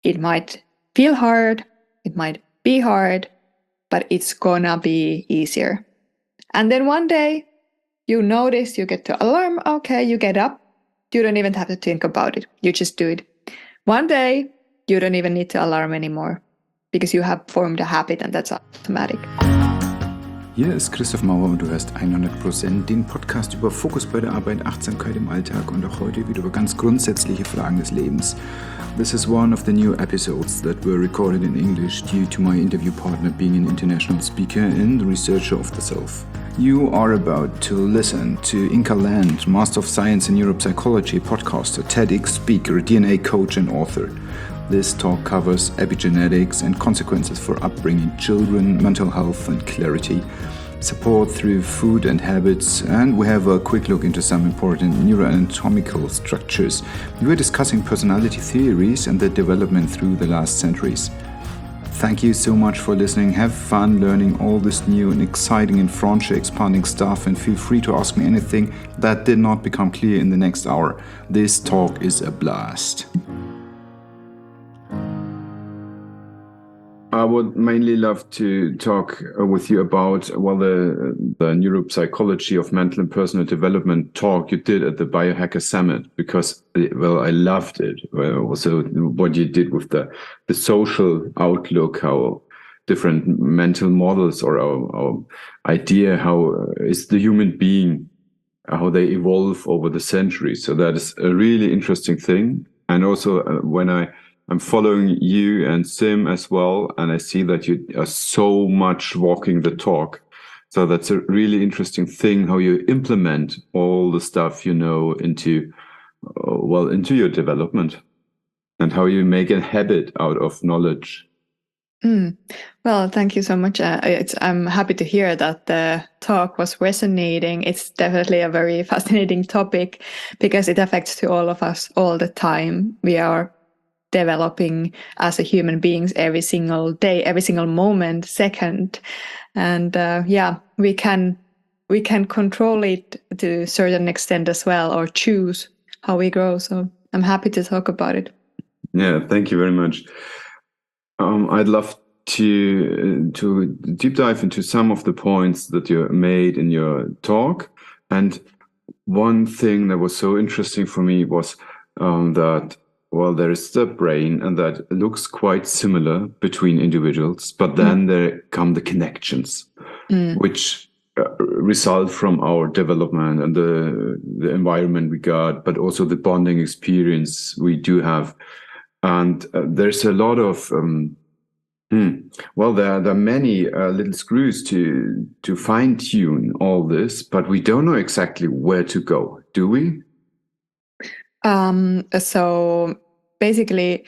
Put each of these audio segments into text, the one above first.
It might feel hard, it might be hard, but it's gonna be easier. And then one day you notice, you get the alarm, okay, you get up, you don't even have to think about it, you just do it. One day you don't even need the alarm anymore because you have formed a habit and that's automatic. Hier ist Christoph Mauer und du hörst 100% den Podcast über Fokus bei der Arbeit, Achtsamkeit im Alltag und auch heute wieder über ganz grundsätzliche Fragen des Lebens. This is one of the new episodes that were recorded in English due to my interview partner being an international speaker and researcher of the self. You are about to listen to Inka Land, Master of Science in Neuropsychology, podcaster, TEDx speaker, DNA coach and author. This talk covers epigenetics and consequences for upbringing children, mental health and clarity, support through food and habits, and we have a quick look into some important neuroanatomical structures. We are discussing personality theories and their development through the last centuries. Thank you so much for listening. Have fun learning all this new and exciting and frontier expanding stuff, and feel free to ask me anything that did not become clear in the next hour. This talk is a blast. I would mainly love to talk with you about, the neuropsychology of mental and personal development talk you did at the Biohacker Summit, because, I loved it. Also, what you did with the social outlook, how different mental models or our idea, how is the human being, how they evolve over the centuries. So that is a really interesting thing. And also when I'm following you and Sim as well, and I see that you are so much walking the talk. So that's a really interesting thing, how you implement all the stuff you know into your development, and how you make a habit out of knowledge. Well, thank you so much. I'm happy to hear that the talk was resonating. It's definitely a very fascinating topic because it affects to all of us all the time. We are developing as a human beings every single day, every single moment, second, and we can control it to a certain extent as well, or choose how we grow. So I'm happy to talk about it. Yeah, thank you very much. I'd love to deep dive into some of the points that you made in your talk, and one thing that was so interesting for me was that there is the brain, and that looks quite similar between individuals, but then there come the connections, which result from our development and the environment we got, but also the bonding experience we do have. And there's a lot of, there are many little screws to fine tune all this, but we don't know exactly where to go, do we? So basically,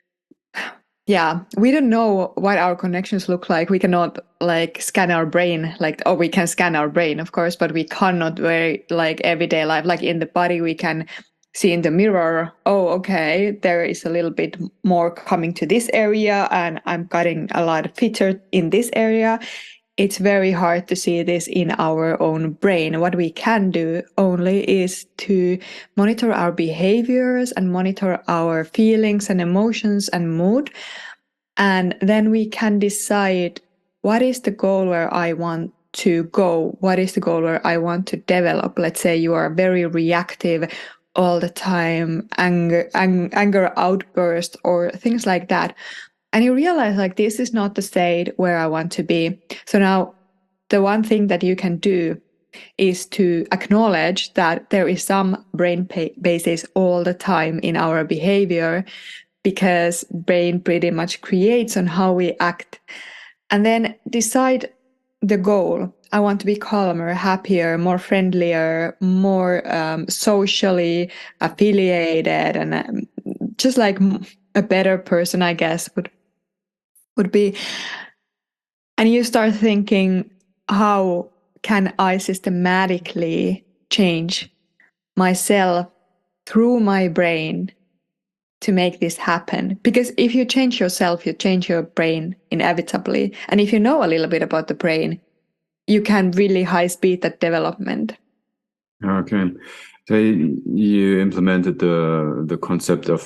we don't know what our connections look like. We cannot scan our brain, we can scan our brain, of course, but we cannot everyday life, like in the body, we can see in the mirror, there is a little bit more coming to this area and I'm getting a lot fitter in this area. It's very hard to see this in our own brain. What we can do only is to monitor our behaviors and monitor our feelings and emotions and mood. And then we can decide what is the goal where I want to go? What is the goal where I want to develop? Let's say you are very reactive all the time, anger outburst or things like that. And you realize this is not the state where I want to be. So now the one thing that you can do is to acknowledge that there is some brain bases all the time in our behavior, because brain pretty much creates on how we act. And then decide the goal. I want to be calmer, happier, more friendlier, more socially affiliated, and just a better person, I guess, would be. And you start thinking, how can I systematically change myself through my brain to make this happen? Because if you change yourself, you change your brain inevitably. And if you know a little bit about the brain, you can really high speed that development. Okay. So you implemented the concept of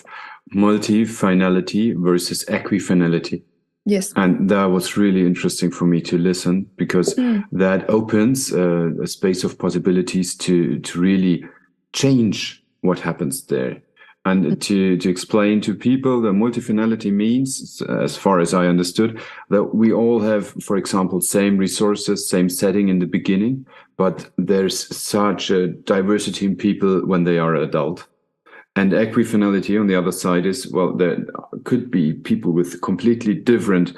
multifinality versus equifinality. Yes. And that was really interesting for me to listen, because that opens a space of possibilities to really change what happens there. And to explain to people, the multifinality means, as far as I understood, that we all have, for example, same resources, same setting in the beginning, but there's such a diversity in people when they are adult. And equifinality on the other side is, well, there could be people with completely different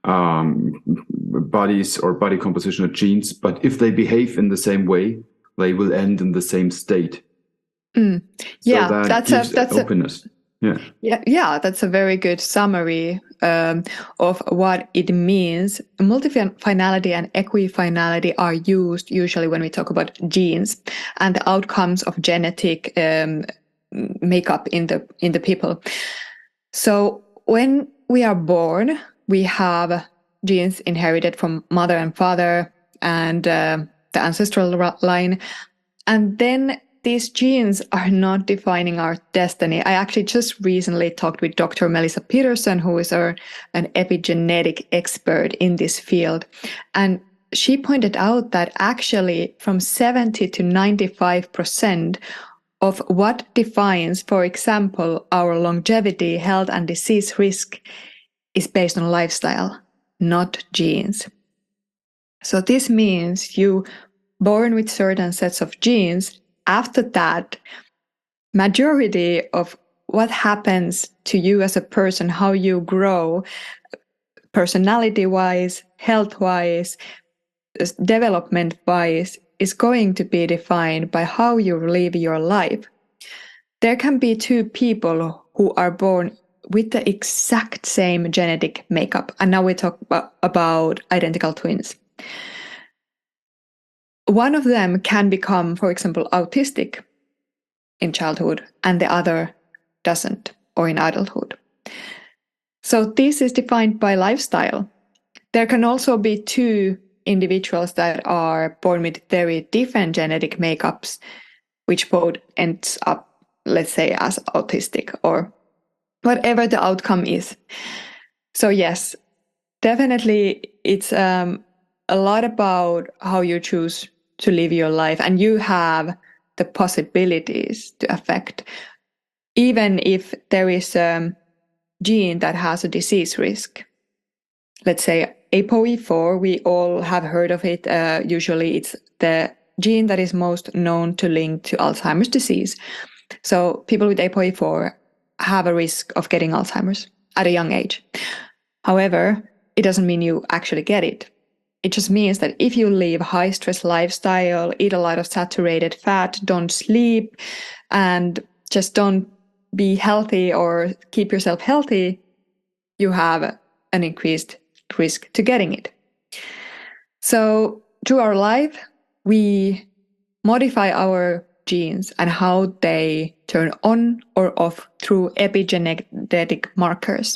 bodies or body composition or genes, but if they behave in the same way, they will end in the same state. Yeah, so that gives openness. Yeah, that's a very good summary of what it means. Multifinality and equifinality are used usually when we talk about genes and the outcomes of genetic makeup in the people. So when we are born, we have genes inherited from mother and father and the ancestral line, and then these genes are not defining our destiny. I actually just recently talked with Dr. Melissa Peterson, who is an epigenetic expert in this field. And she pointed out that actually from 70 to 95% of what defines, for example, our longevity, health, and disease risk is based on lifestyle, not genes. So this means you born with certain sets of genes. After that, majority of what happens to you as a person, how you grow, personality-wise, health-wise, development-wise, is going to be defined by how you live your life. There can be two people who are born with the exact same genetic makeup, and now we talk about identical twins. One of them can become, for example, autistic in childhood, and the other doesn't, or in adulthood. So this is defined by lifestyle. There can also be two individuals that are born with very different genetic makeups, which both ends up, let's say, as autistic or whatever the outcome is. So yes, definitely it's a lot about how you choose to live your life, and you have the possibilities to affect, even if there is a gene that has a disease risk. Let's say ApoE4, we all have heard of it. Usually it's the gene that is most known to link to Alzheimer's disease. So people with ApoE4 have a risk of getting Alzheimer's at a young age. However, it doesn't mean you actually get it. It just means that if you live a high-stress lifestyle, eat a lot of saturated fat, don't sleep, and just don't be healthy or keep yourself healthy, you have an increased risk to getting it. So through our life, we modify our genes and how they turn on or off through epigenetic markers.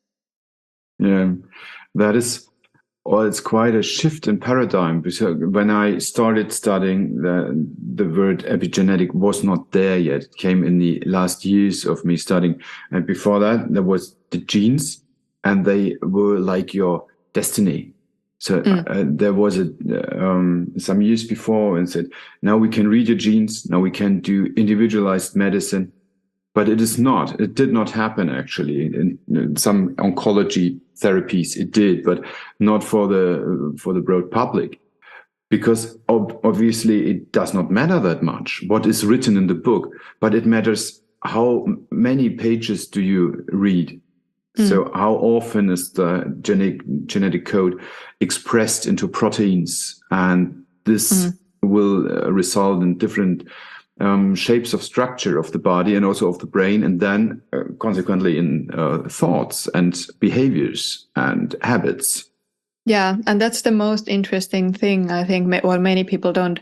Yeah, that is, well, it's quite a shift in paradigm, because when I started studying, the word epigenetic was not there yet. It came in the last years of me studying. And before that, there was the genes, and they were like your destiny. So there was some years before, and said, now we can read your genes, now we can do individualized medicine. But it is not. It did not happen, actually. In some oncology therapies, it did, but not for the broad public, because obviously it does not matter that much what is written in the book, but it matters how many pages do you read. So how often is the genetic code expressed into proteins, and this will result in different shapes of structure of the body and also of the brain, and then consequently in thoughts and behaviors and habits. Yeah, and that's the most interesting thing, I think, what many people don't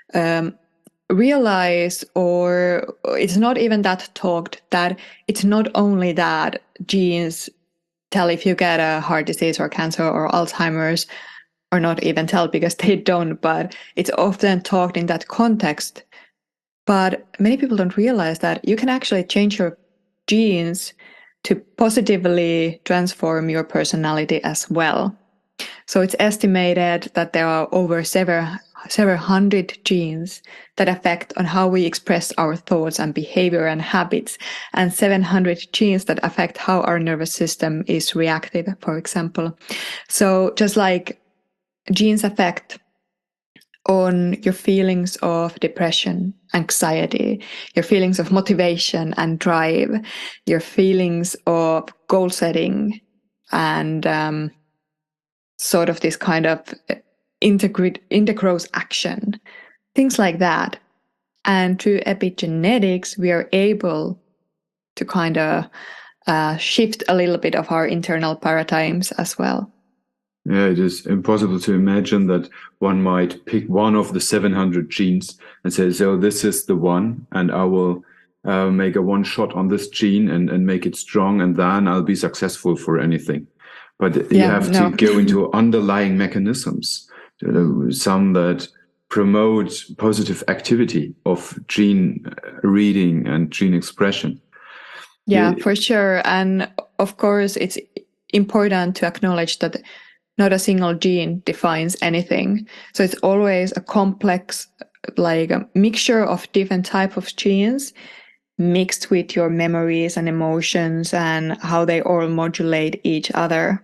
realize, or it's not even that talked, that it's not only that genes tell if you get a heart disease or cancer or Alzheimer's, or not even tell because they don't, but it's often talked in that context. But many people don't realize that you can actually change your genes to positively transform your personality as well. So it's estimated that there are over several hundred genes that affect on how we express our thoughts and behavior and habits, and 700 genes that affect how our nervous system is reactive, for example. So just like genes affect on your feelings of depression, anxiety, your feelings of motivation and drive, your feelings of goal setting, and sort of this kind of integrous action, things like that. And through epigenetics, we are able to kind of shift a little bit of our internal paradigms as well. Yeah, it is impossible to imagine that one might pick one of the 700 genes and say, so this is the one, and I will make a one shot on this gene and make it strong, and then I'll be successful for anything. But you have to go into underlying mechanisms, some that promote positive activity of gene reading and gene expression. Yeah, for sure. And of course, it's important to acknowledge that not a single gene defines anything. So it's always a complex, like a mixture of different types of genes mixed with your memories and emotions and how they all modulate each other.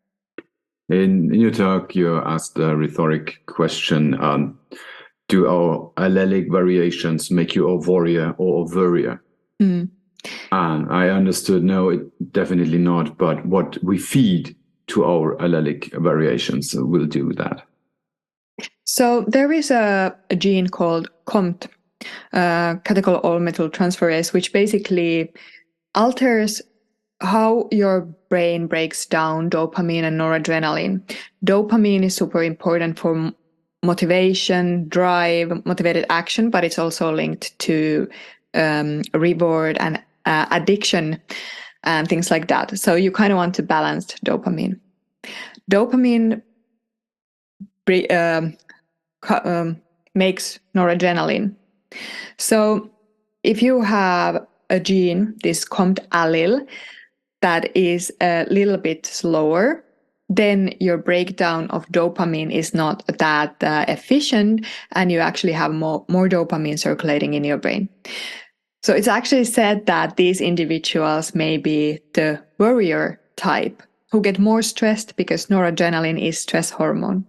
In your talk, you asked a rhetoric question, do our allelic variations make you a warrior or a warrior? And I understood, no, definitely not. But what we feed to our allelic variations will do that. So there is a gene called COMT, catechol all-methyltransferase, which basically alters how your brain breaks down dopamine and noradrenaline. Dopamine is super important for motivation, drive, motivated action, but it's also linked to reward and addiction and things like that. So you kind of want to balance dopamine. Dopamine makes noradrenaline. So if you have a gene, this COMT allele, that is a little bit slower, then your breakdown of dopamine is not that efficient, and you actually have more dopamine circulating in your brain. So it's actually said that these individuals may be the warrior type, who get more stressed because noradrenaline is stress hormone.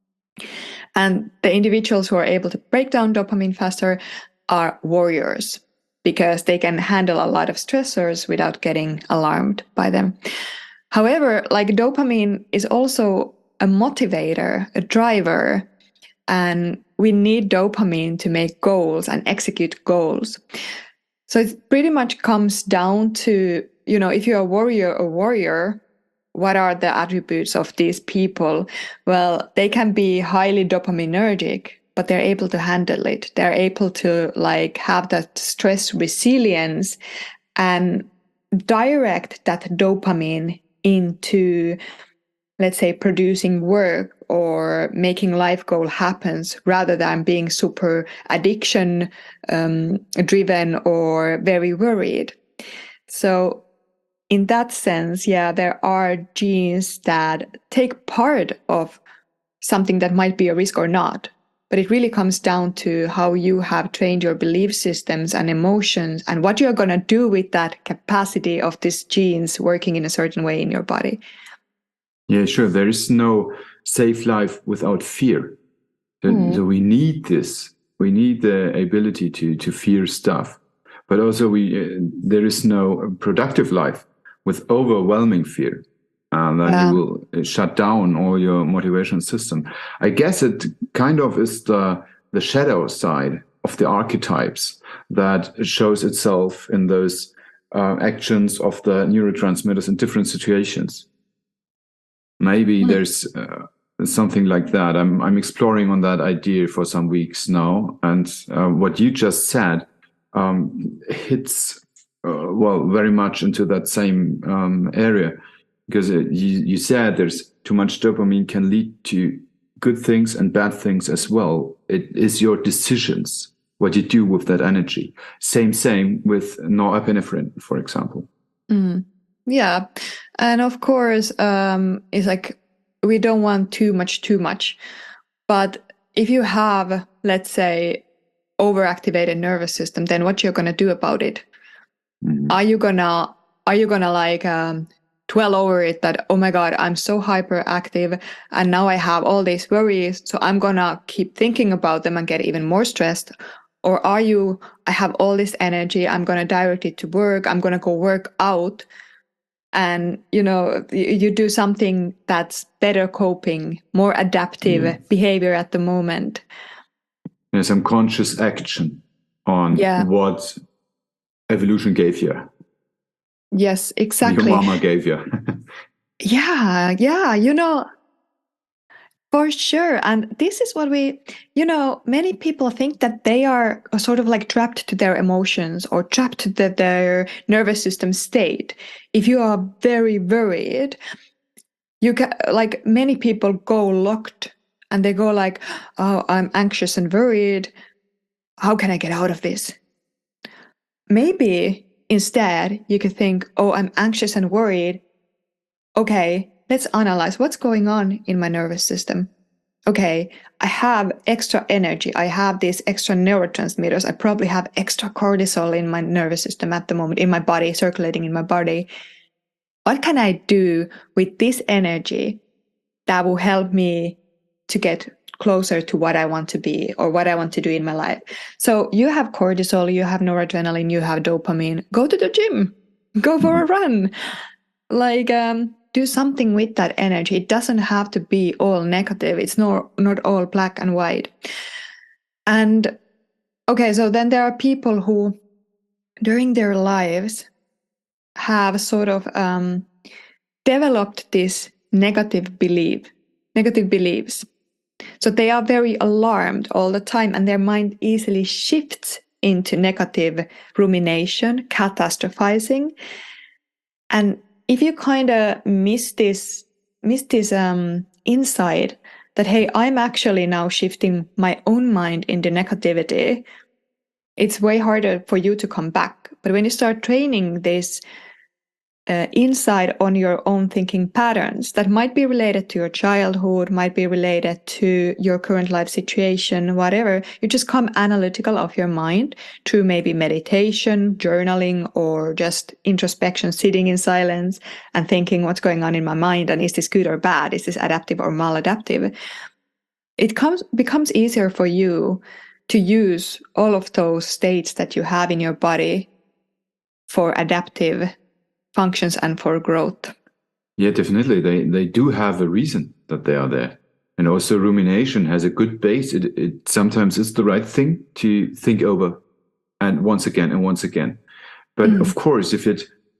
And the individuals who are able to break down dopamine faster are warriors, because they can handle a lot of stressors without getting alarmed by them. However, like dopamine is also a motivator, a driver, and we need dopamine to make goals and execute goals. So it pretty much comes down to, if you're a warrior, what are the attributes of these people? Well, they can be highly dopaminergic, but they're able to handle it. They're able to have that stress resilience and direct that dopamine into, let's say, producing work or making life goal happens, rather than being super addiction driven or very worried. So in that sense, there are genes that take part of something that might be a risk or not. But it really comes down to how you have trained your belief systems and emotions, and what you're going to do with that capacity of these genes working in a certain way in your body. Yeah, sure. There is no safe life without fear. So we need this. We need the ability to fear stuff. But also there is no productive life with overwhelming fear. And then you will shut down all your motivation system. I guess it kind of is the shadow side of the archetypes that shows itself in those actions of the neurotransmitters in different situations. Maybe there's something like that. I'm exploring on that idea for some weeks now. And what you just said hits, very much into that same area. Because you said there's too much dopamine can lead to good things and bad things as well. It is your decisions, what you do with that energy. Same with norepinephrine, for example. Yeah. And of course, it's like we don't want too much. But if you have, let's say, overactivated nervous system, then what you're gonna do about it? Mhm. Are you gonna like dwell over it that, oh my God, I'm so hyperactive and now I have all these worries, so I'm gonna keep thinking about them and get even more stressed? Or are you, I have all this energy, I'm gonna direct it to work, I'm gonna go work out, and you do something that's better coping, more adaptive Yeah. behavior at the moment. There's some conscious action on Yeah. what evolution gave you. Yes, Your exactly. mama gave you. Yeah, for sure. And this is what many people think that they are sort of like trapped to their emotions or trapped to their nervous system state. If you are very worried, you can, like, many people go locked and they go like, oh, I'm anxious and worried. How can I get out of this? Maybe instead you could think, oh, I'm anxious and worried. Okay, let's analyze what's going on in my nervous system. Okay, I have extra energy. I have these extra neurotransmitters. I probably have extra cortisol in my nervous system at the moment, in my body, circulating in my body. What can I do with this energy that will help me to get closer to what I want to be or what I want to do in my life? So you have cortisol, you have noradrenaline, you have dopamine. Go to the gym, go for a run. Like, do something with that energy. It doesn't have to be all negative. It's not all black and white. And okay, so then there are people who during their lives have sort of developed this negative beliefs. So they are very alarmed all the time, and their mind easily shifts into negative rumination, catastrophizing. And if you kind of miss this insight that, hey, I'm actually now shifting my own mind into negativity, it's way harder for you to come back. But when you start training this insight on your own thinking patterns that might be related to your childhood, might be related to your current life situation, whatever, you just come analytical of your mind through maybe meditation, journaling, or just introspection, sitting in silence and thinking what's going on in my mind, and is this good or bad? Is this adaptive or maladaptive? It becomes easier for you to use all of those states that you have in your body for adaptive functions and for growth. Yeah, definitely. They do have a reason that they are there. And also rumination has a good base. It sometimes is the right thing to think over and once again. But of course, if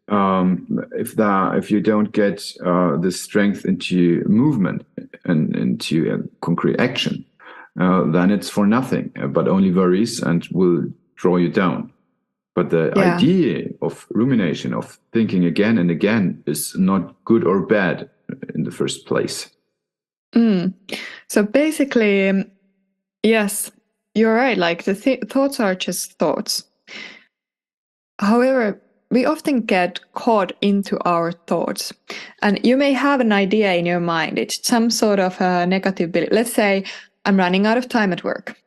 you don't get the strength into movement and into concrete action, then it's for nothing, but only worries and will draw you down. But the idea of rumination, of thinking again and again, is not good or bad in the first place. So basically, yes, you're right. Like the thoughts are just thoughts. However, we often get caught into our thoughts. And you may have an idea in your mind. It's some sort of a negative belief. Let's say, I'm running out of time at work.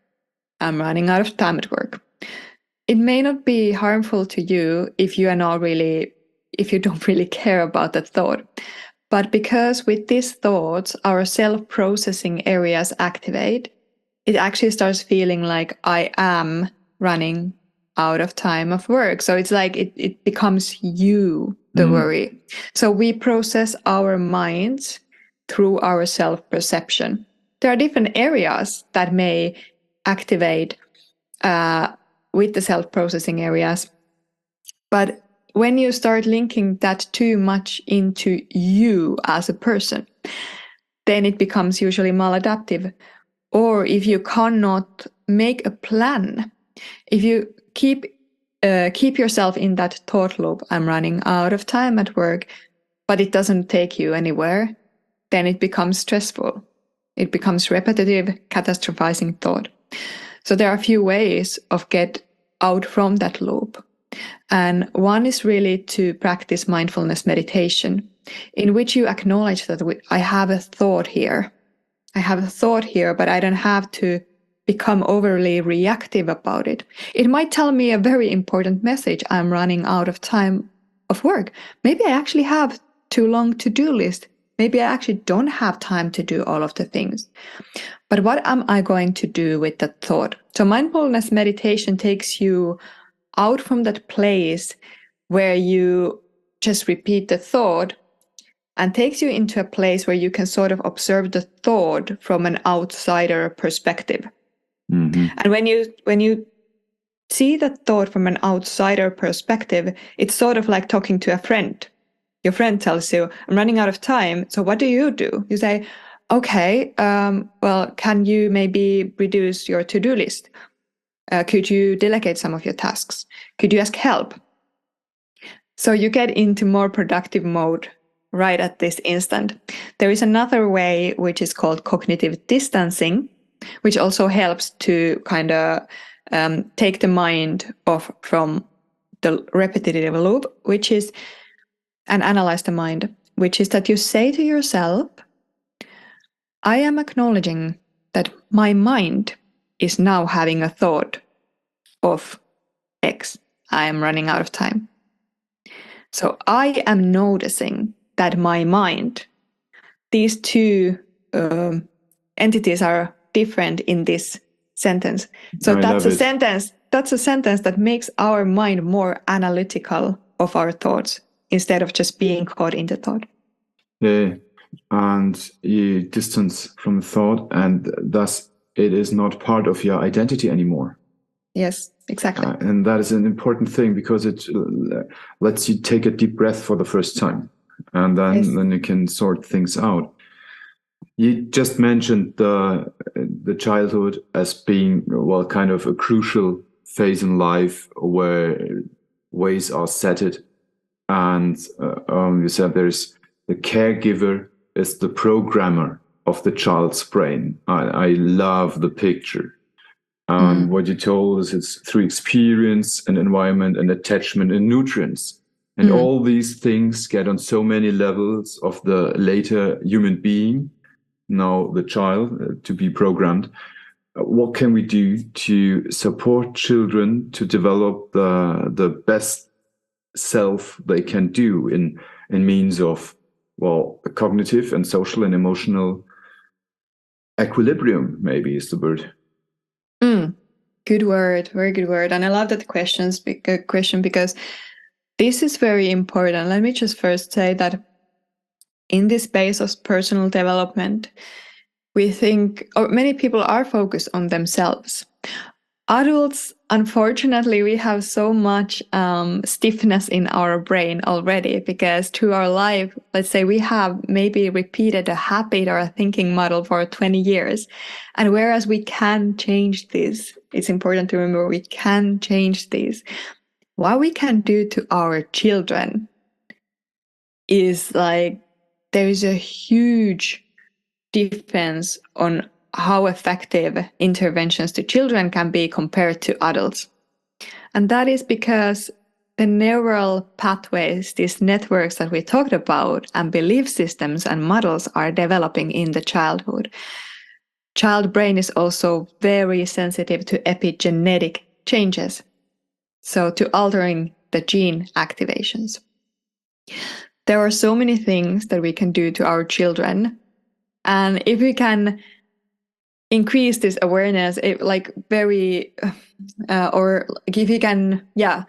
It may not be harmful to you if you don't really care about that thought. But because with these thoughts, our self-processing areas activate, it actually starts feeling like I am running out of time of work. So it's like it becomes you, the worry. So we process our minds through our self-perception. There are different areas that may activate with the self-processing areas. But when you start linking that too much into you as a person, then it becomes usually maladaptive. Or if you cannot make a plan, if you keep yourself in that thought loop, I'm running out of time at work, but it doesn't take you anywhere, then it becomes stressful. It becomes repetitive, catastrophizing thought. So there are a few ways of get out from that loop. And one is really to practice mindfulness meditation, in which you acknowledge that I have a thought here. I have a thought here, but I don't have to become overly reactive about it. It might tell me a very important message. I'm running out of time of work. Maybe I actually have too long to-do list. Maybe I actually don't have time to do all of the things. But what am I going to do with that thought? So mindfulness meditation takes you out from that place where you just repeat the thought and takes you into a place where you can sort of observe the thought from an outsider perspective. Mm-hmm. And when you see that thought from an outsider perspective, it's sort of like talking to a friend. Your friend tells you, I'm running out of time. So what do? You say, okay, well, can you maybe reduce your to-do list? Could you delegate some of your tasks? Could you ask help? So you get into more productive mode right at this instant. There is another way, which is called cognitive distancing, which also helps to kind of take the mind off from the repetitive loop, which is, and analyze the mind, which is that you say to yourself, I am acknowledging that my mind is now having a thought of X. I am running out of time. So I am noticing that my mind, these two entities are different in this sentence. So that's a sentence that makes our mind more analytical of our thoughts instead of just being caught in the thought. Yeah, and you distance from thought, and thus it is not part of your identity anymore. Yes, exactly. And that is an important thing because it lets you take a deep breath for the first time, and then you can sort things out. You just mentioned the childhood as being, well, kind of a crucial phase in life where ways are set, and you said there's the caregiver is the programmer of the child's brain. I love the picture. What you told us, it's through experience and environment and attachment and nutrients. And all these things get on so many levels of the later human being, now the child, to be programmed. What can we do to support children to develop the best self they can do in means of, well, cognitive and social and emotional equilibrium, maybe is the word. Good word, very good word. And I love that question because this is very important. Let me just first say that in this space of personal development, we think, or many people are focused on themselves. Adults, unfortunately, we have so much stiffness in our brain already because through our life, let's say we have maybe repeated a habit or a thinking model for 20 years. And whereas we can change this, it's important to remember we can change this. What we can do to our children is like, there is a huge difference on how effective interventions to children can be compared to adults. And that is because the neural pathways, these networks that we talked about, and belief systems and models are developing in the childhood. Child brain is also very sensitive to epigenetic changes, so to altering the gene activations. There are so many things that we can do to our children, and if we can increase this awareness, if you can,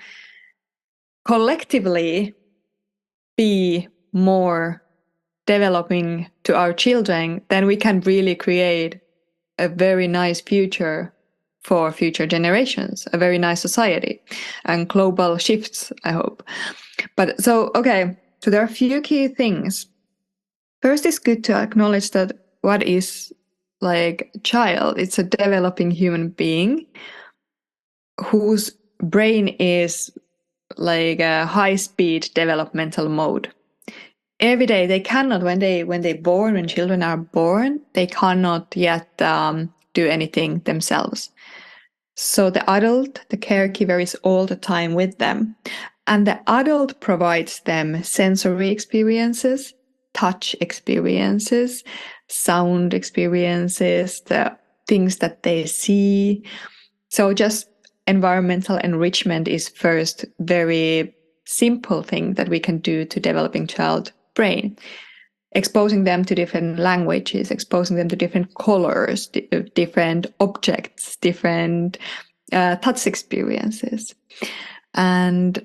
collectively be more developing to our children, then we can really create a very nice future for future generations, a very nice society and global shifts, I hope. But so there are a few key things. First, it's good to acknowledge that what is like a child, it's a developing human being whose brain is like a high-speed developmental mode. Every day they cannot, when children are born, they cannot yet do anything themselves. So the adult, the caregiver, is all the time with them. And the adult provides them sensory experiences, touch experiences, sound experiences, the things that they see. So just environmental enrichment is first very simple thing that we can do to developing child brain. Exposing them to different languages, exposing them to different colors, different objects, different touch experiences. And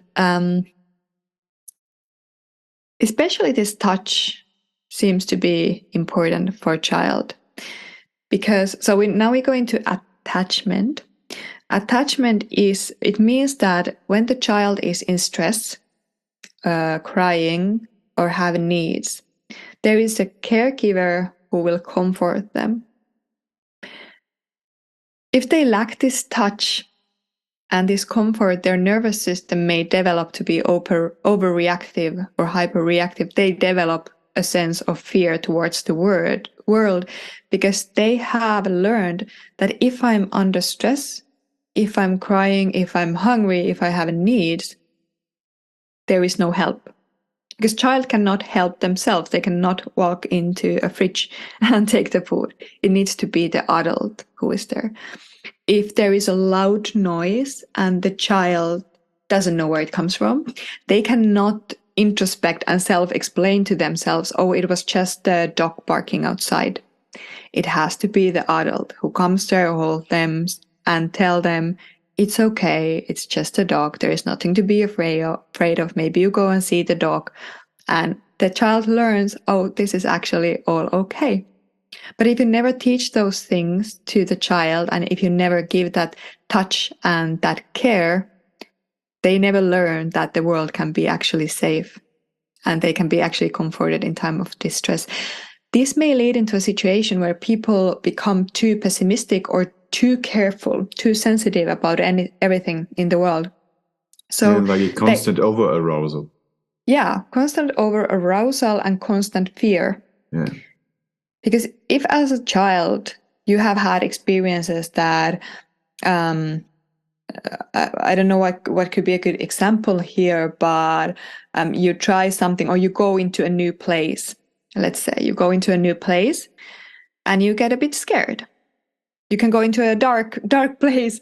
especially this touch seems to be important for a child. Because, so now we go into attachment. Attachment it means that when the child is in stress, crying, or having needs, there is a caregiver who will comfort them. If they lack this touch and this comfort, their nervous system may develop to be overreactive or hyperreactive. They develop a sense of fear towards the world because they have learned that if I'm under stress, if I'm crying, if I'm hungry, if I have needs, there is no help. Because child cannot help themselves. They cannot walk into a fridge and take the food. It needs to be the adult who is there. If there is a loud noise and the child doesn't know where it comes from, they cannot introspect and self-explain to themselves, oh, it was just the dog barking outside. It has to be the adult who comes there, hold them and tell them, it's okay, it's just a dog, there is nothing to be afraid of. Maybe you go and see the dog. And the child learns, oh, this is actually all okay. But if you never teach those things to the child, and if you never give that touch and that care, they never learn that the world can be actually safe and they can be actually comforted in time of distress. This may lead into a situation where people become too pessimistic or too careful, too sensitive about everything in the world. So like a constant over-arousal. Yeah, constant over-arousal and constant fear. Yeah. Because if as a child you have had experiences that, I don't know what could be a good example here, but you try something or you go into a new place. Let's say you go into a new place and you get a bit scared. You can go into a dark place,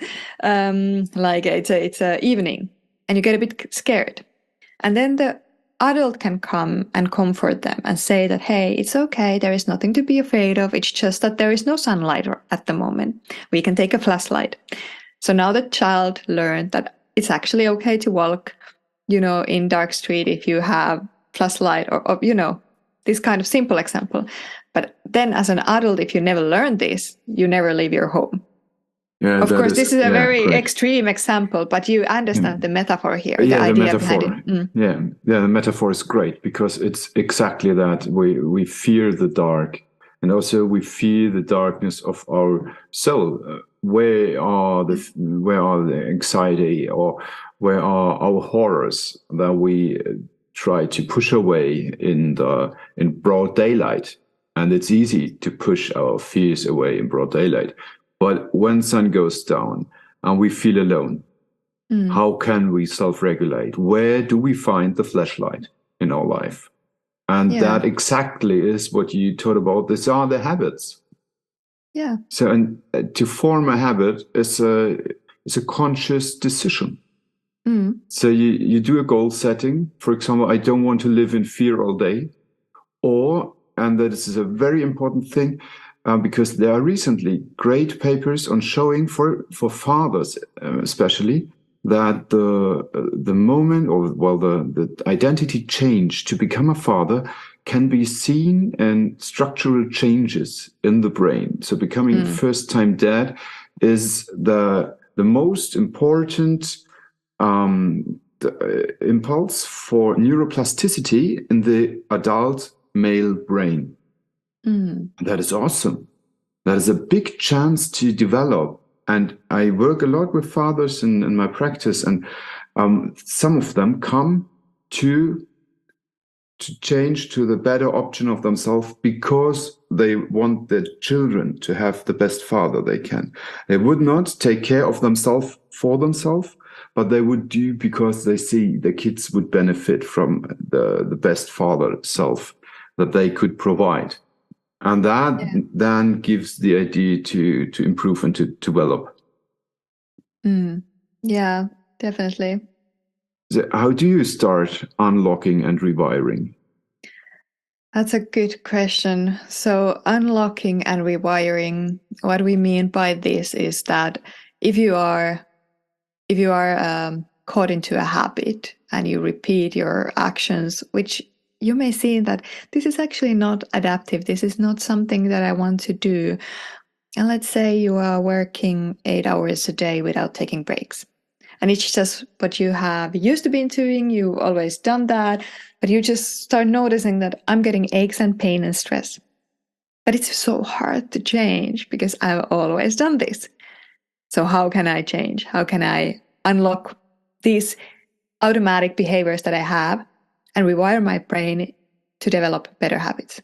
like it's a evening, and you get a bit scared. And then the adult can come and comfort them and say that, hey, it's okay, there is nothing to be afraid of. It's just that there is no sunlight at the moment. We can take a flashlight. So now the child learned that it's actually okay to walk, in dark street if you have flashlight or this kind of simple example. But then as an adult, if you never learn this, you never leave your home. Yeah, of course, this is a very extreme example, but you understand the metaphor here, the idea behind it. Yeah, the metaphor is great because it's exactly that. We fear the dark, and also we fear the darkness of our soul. Where are the anxiety, or where are our horrors that we try to push away in broad daylight? And it's easy to push our fears away in broad daylight. But when sun goes down and we feel alone, how can we self-regulate? Where do we find the flashlight in our life? And that exactly is what you taught about. These are the habits. Yeah. So, and to form a habit is a conscious decision. So you do a goal setting. For example, I don't want to live in fear all day. And that is a very important thing, because there are recently great papers on showing for fathers, especially, that the moment the identity change to become a father can be seen in structural changes in the brain. So becoming a first-time dad is the most important impulse for neuroplasticity in the adult male brain. That is awesome. That is a big chance to develop. And I work a lot with fathers in my practice, and some of them come to to change to the better option of themselves because they want their children to have the best father they can. They would not take care of themselves for themselves, but they would do because they see the kids would benefit from the best father self that they could provide. And that then gives the idea to improve and to develop. Yeah, definitely. So how do you start unlocking and rewiring? That's a good question. So unlocking and rewiring, what we mean by this is that if you are caught into a habit and you repeat your actions, which you may see that this is actually not adaptive, this is not something that I want to do. And let's say you are working 8 hours a day without taking breaks. And it's just what you have used to be doing, you've always done that, but you just start noticing that I'm getting aches and pain and stress. But it's so hard to change because I've always done this. So how can I change? How can I unlock these automatic behaviors that I have and rewire my brain to develop better habits?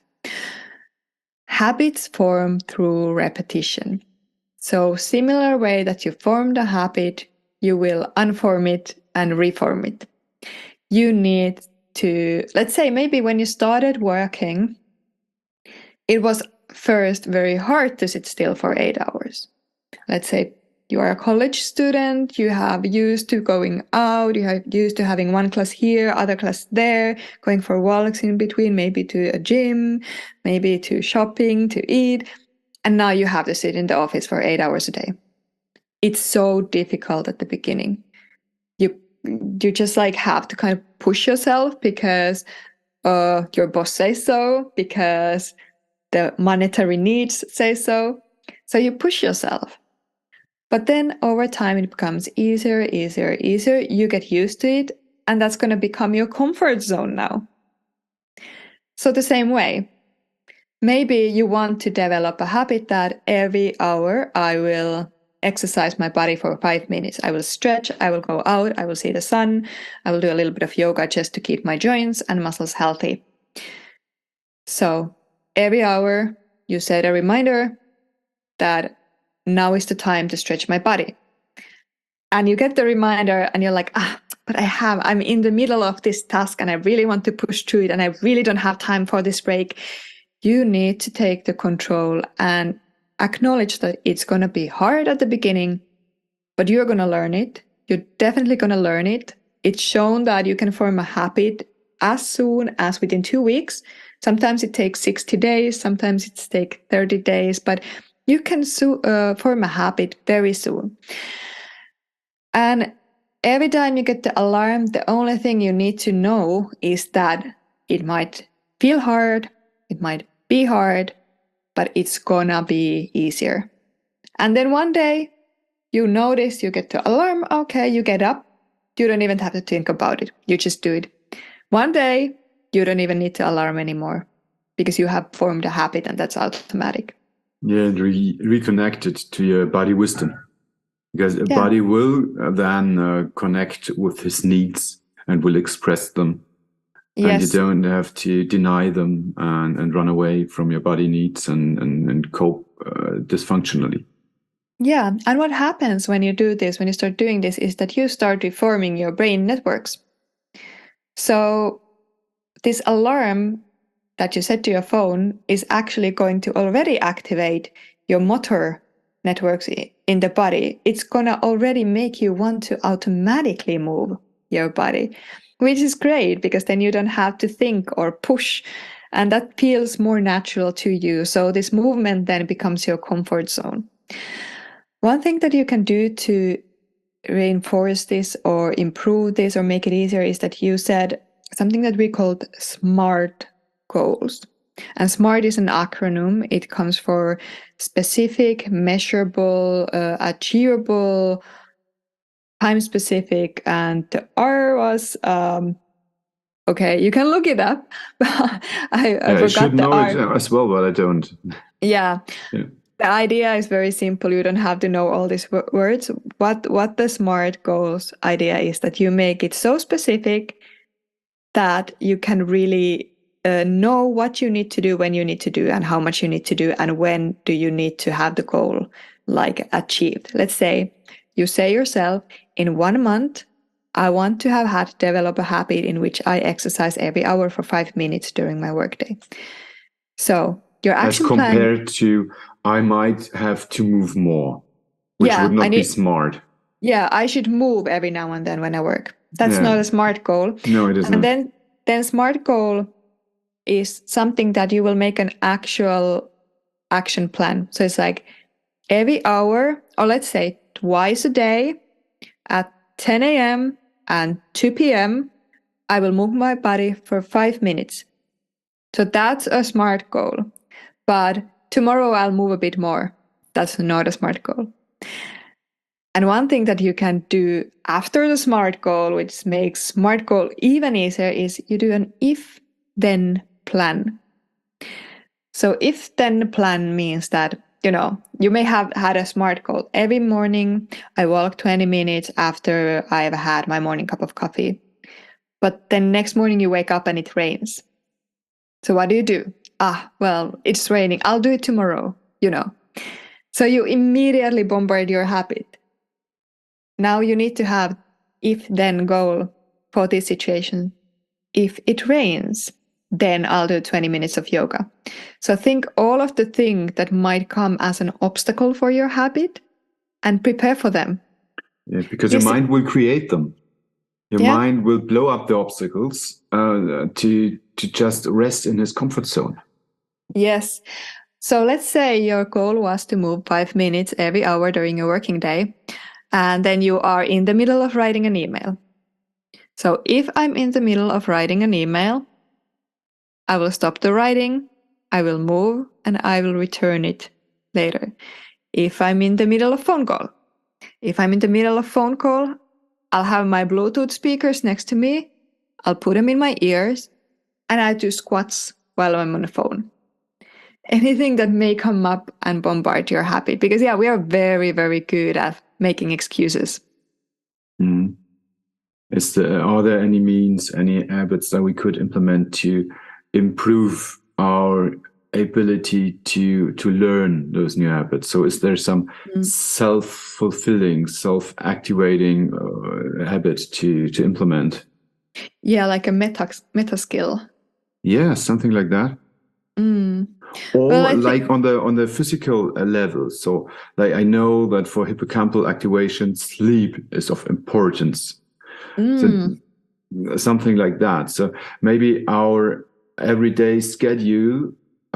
Habits form through repetition. So similar way that you formed a habit, you will unform it and reform it. You need to, let's say maybe when you started working, it was first very hard to sit still for 8 hours. Let's say you are a college student, you have used to going out, you have used to having one class here, other class there, going for walks in between, maybe to a gym, maybe to shopping, to eat. And now you have to sit in the office for 8 hours a day. It's so difficult at the beginning. You just like have to kind of push yourself because your boss says so, because the monetary needs say so. So you push yourself. But then over time, it becomes easier. You get used to it, and that's going to become your comfort zone now. So the same way, maybe you want to develop a habit that every hour I will exercise my body for 5 minutes. I will stretch, I will go out, I will see the sun, I will do a little bit of yoga just to keep my joints and muscles healthy. So every hour you set a reminder that now is the time to stretch my body. And you get the reminder and you're like, but I'm in the middle of this task and I really want to push through it and I really don't have time for this break. You need to take the control and acknowledge that it's going to be hard at the beginning, but you're going to learn it. You're definitely going to learn it. It's shown that you can form a habit as soon as within 2 weeks. Sometimes it takes 60 days, sometimes it takes 30 days, but you can form a habit very soon. And every time you get the alarm, the only thing you need to know is that it might feel hard, it might be hard, but it's gonna be easier. And then one day you notice, you get the alarm, okay, you get up, you don't even have to think about it, you just do it. One day you don't even need the alarm anymore because you have formed a habit and that's automatic. Yeah, and reconnect it to your body wisdom. Because a body will then connect with his needs and will express them. Yes. And you don't have to deny them and run away from your body needs and cope dysfunctionally. Yeah, and what happens when you do this, when you start doing this, is that you start reforming your brain networks. So this alarm that you set to your phone is actually going to already activate your motor networks in the body. It's gonna already make you want to automatically move your body, which is great because then you don't have to think or push, and that feels more natural to you. So this movement then becomes your comfort zone. One thing that you can do to reinforce this or improve this or make it easier is that you said something that we called SMART goals. And SMART is an acronym. It comes for specific, measurable, achievable, time-specific, and the R was okay. You can look it up. I forgot should the know R. it as well, but I don't. Yeah. The idea is very simple. You don't have to know all these words. What the SMART goals idea is that you make it so specific that you can really know what you need to do, when you need to do, and how much you need to do, and when do you need to have the goal like achieved. Let's say you say yourself, in 1 month, I want to have had develop a habit in which I exercise every hour for 5 minutes during my workday. So your As action plan. compared to, I might have to move more, which would not be smart. Yeah, I should move every now and then when I work. That's not a smart goal. No, it isn't. And then smart goal is something that you will make an actual action plan. So it's like every hour, or let's say twice a day at 10 a.m. and 2 p.m., I will move my body for 5 minutes. So that's a smart goal. But tomorrow I'll move a bit more. That's not a smart goal. And one thing that you can do after the SMART goal, which makes SMART goal even easier, is you do an if-then plan. So if-then plan means that, you may have had a SMART goal. Every morning, I walk 20 minutes after I've had my morning cup of coffee. But then next morning you wake up and it rains. So what do? Well, it's raining. I'll do it tomorrow, So you immediately bombard your habit. Now you need to have if-then goal for this situation. If it rains, then I'll do 20 minutes of yoga. So think all of the things that might come as an obstacle for your habit and prepare for them. Yeah, because your mind will create them. Your mind will blow up the obstacles to just rest in his comfort zone. Yes. So let's say your goal was to move 5 minutes every hour during your working day. And then you are in the middle of writing an email. So if I'm in the middle of writing an email, I will stop the writing, I will move, and I will return it later. If I'm in the middle of phone call, I'll have my Bluetooth speakers next to me, I'll put them in my ears, and I do squats while I'm on the phone. Anything that may come up and bombard your habit. Because we are very, very good at making excuses. Mm. Are there any means, any habits that we could implement to improve our ability to learn those new habits? So is there some self-fulfilling, self-activating habit to implement? Yeah, like a meta skill. Yeah, something like that. Or on the physical level. So like I know that for hippocampal activation, sleep is of importance. So something like that. So maybe our everyday schedule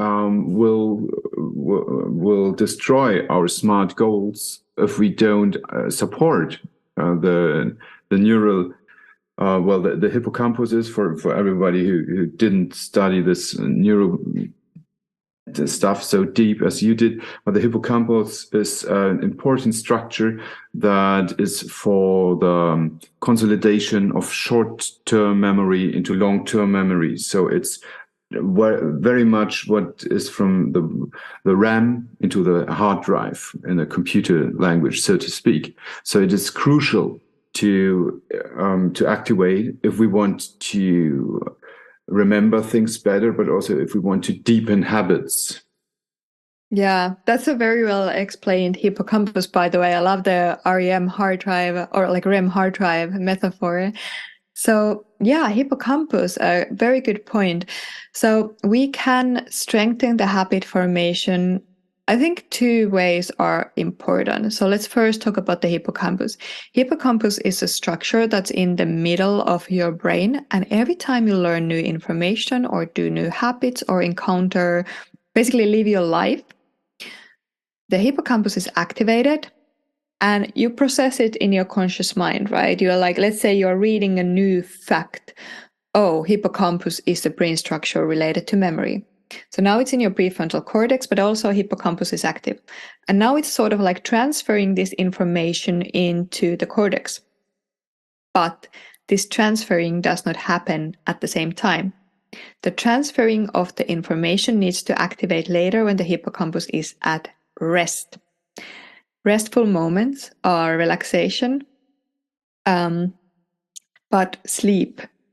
will destroy our SMART goals if we don't support the neural. The hippocampus is for everybody who didn't study this neural stuff so deep as you did, but the hippocampus is an important structure that is for the consolidation of short-term memory into long-term memory. So it's very much what is from the RAM into the hard drive in the computer language, so to speak. So it is crucial to activate if we want to remember things better, but also if we want to deepen habits. Yeah, that's a very well explained hippocampus, by the way. I love the REM hard drive, or like REM hard drive metaphor. So hippocampus, a very good point. So we can strengthen the habit formation. I think 2 ways are important. So let's first talk about the hippocampus. Hippocampus is a structure that's in the middle of your brain. And every time you learn new information or do new habits or basically live your life, the hippocampus is activated and you process it in your conscious mind, right? You're like, let's say you're reading a new fact. Oh, hippocampus is the brain structure related to memory. So now it's in your prefrontal cortex, but also hippocampus is active. And now it's sort of like transferring this information into the cortex. But this transferring does not happen at the same time. The transferring of the information needs to activate later when the hippocampus is at rest. Restful moments are relaxation, but sleep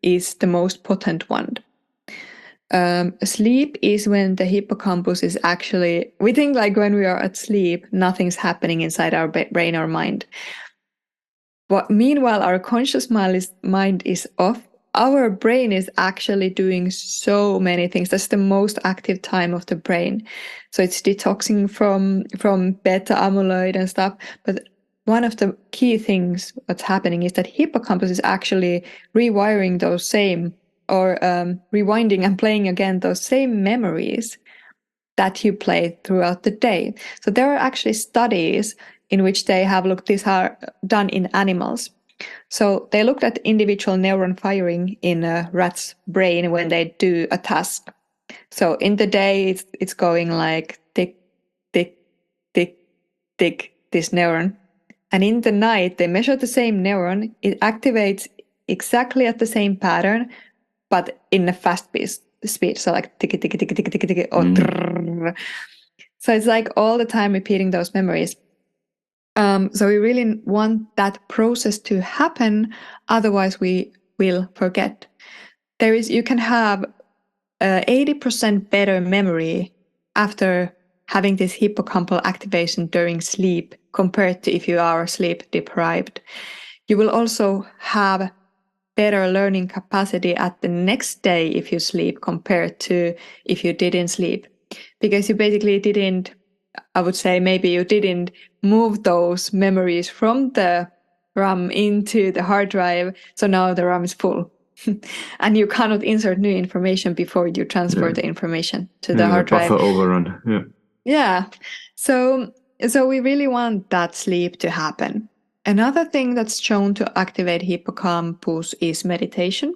is the most potent one. Sleep is when the hippocampus is actually, we think like when we are at sleep, nothing's happening inside our brain or mind. But meanwhile, our conscious mind is off. Our brain is actually doing so many things. That's the most active time of the brain. So it's detoxing from beta amyloid and stuff. But one of the key things that's happening is that hippocampus is actually rewiring those same or rewinding and playing again those same memories that you play throughout the day. So there are actually studies in which they have looked, these are done in animals. So they looked at individual neuron firing in a rat's brain when they do a task. So in the day, it's going like tick, tick, tick, tick, this neuron. And in the night, they measure the same neuron. It activates exactly at the same pattern, but in a fast speed. So like tick, tick, tick, tick, tick, tick, tick, or trrr. So it's like all the time repeating those memories. So we really want that process to happen, otherwise we will forget. You can have 80% better memory after having this hippocampal activation during sleep compared to if you are sleep deprived. You will also have better learning capacity at the next day if you sleep compared to if you didn't sleep, because you basically didn't, I would say maybe you didn't move those memories from the RAM into the hard drive. So now the RAM is full and you cannot insert new information before you transfer the information to the hard drive. Buffer overrun. Yeah. So we really want that sleep to happen. Another thing that's shown to activate hippocampus is meditation.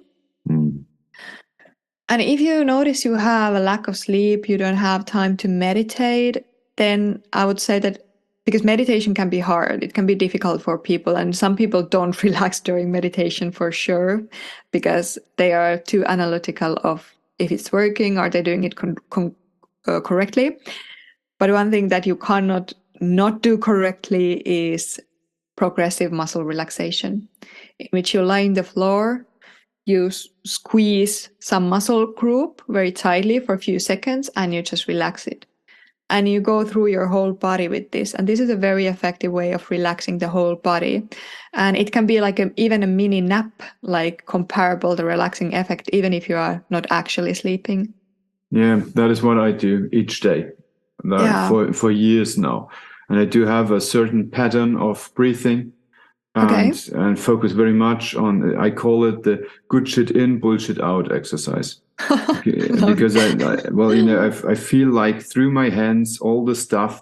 And if you notice you have a lack of sleep, you don't have time to meditate, then I would say that, because meditation can be hard, it can be difficult for people, and some people don't relax during meditation for sure, because they are too analytical of if it's working, are they doing it correctly. But one thing that you cannot not do correctly is progressive muscle relaxation, in which you lie on the floor, you squeeze some muscle group very tightly for a few seconds, and you just relax it. And you go through your whole body with this. And this is a very effective way of relaxing the whole body. And it can be like even a mini nap, like comparable to relaxing effect, even if you are not actually sleeping. Yeah, that is what I do each day for years now. And I do have a certain pattern of breathing and focus very much on, I call it the good shit in, bullshit out exercise. Because I feel like through my hands, all the stuff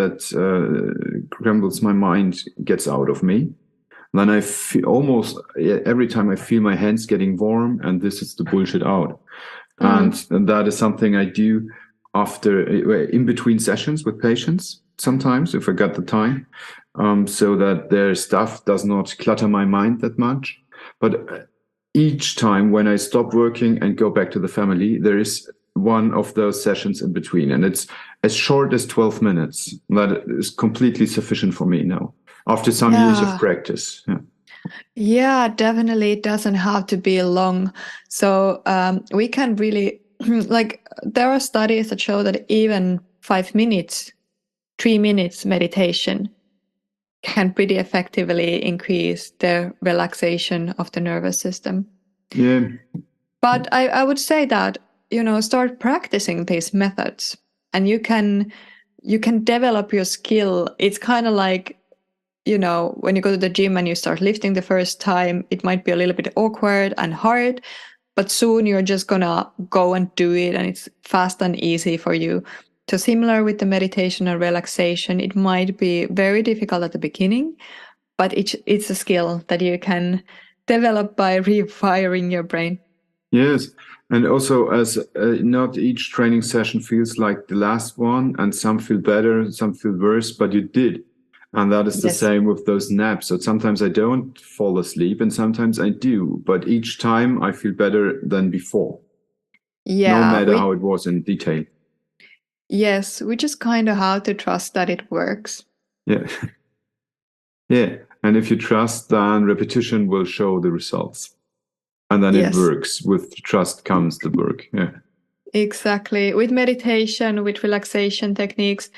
that crumbles my mind gets out of me. Then I feel almost every time I feel my hands getting warm, and this is the bullshit out. And that is something I do after, in between sessions with patients, sometimes if I got the time, so that their stuff does not clutter my mind that much. But each time when I stop working and go back to the family, there is one of those sessions in between, and it's as short as 12 minutes. That is completely sufficient for me now, after some years of practice. Yeah, definitely. It doesn't have to be long. So we can really, like, there are studies that show that even 5 minutes, 3 minutes meditation can pretty effectively increase the relaxation of the nervous system. Yeah. But I would say that, start practicing these methods, and you can develop your skill. It's kind of like, when you go to the gym and you start lifting the first time, it might be a little bit awkward and hard, but soon you're just gonna go and do it, and it's fast and easy for you. So similar with the meditation and relaxation, it might be very difficult at the beginning, but it's a skill that you can develop by refiring your brain. Yes. And also, as not each training session feels like the last one, and some feel better, some feel worse, but you did. And that is the same with those naps. So sometimes I don't fall asleep and sometimes I do, but each time I feel better than before. Yeah. No matter how it was in detail. Yes, we just kind of have to trust that it works. Yeah. Yeah. And if you trust, then repetition will show the results. and then Yes. it works. With trust comes the work. Yeah. Exactly. With meditation, with relaxation techniques,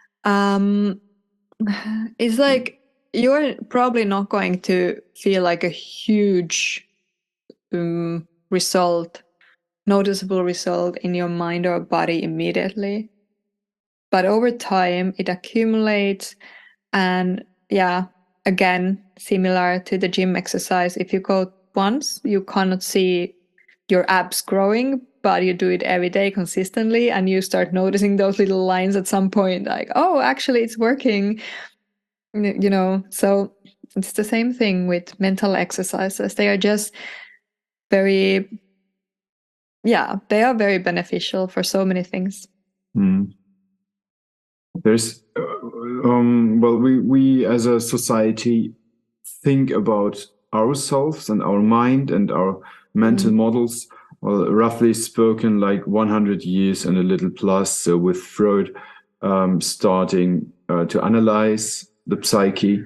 it's like you're probably not going to feel like a huge noticeable result in your mind or body immediately. But over time, it accumulates. And yeah, again, similar to the gym exercise, if you go once, you cannot see your abs growing, but you do it every day consistently, and you start noticing those little lines at some point, like, oh, actually, it's working. So it's the same thing with mental exercises. They are just they are very beneficial for so many things. There's we as a society think about ourselves and our mind and our mental models, well, roughly spoken, like 100 years and a little plus. So with Freud starting to analyze the psyche,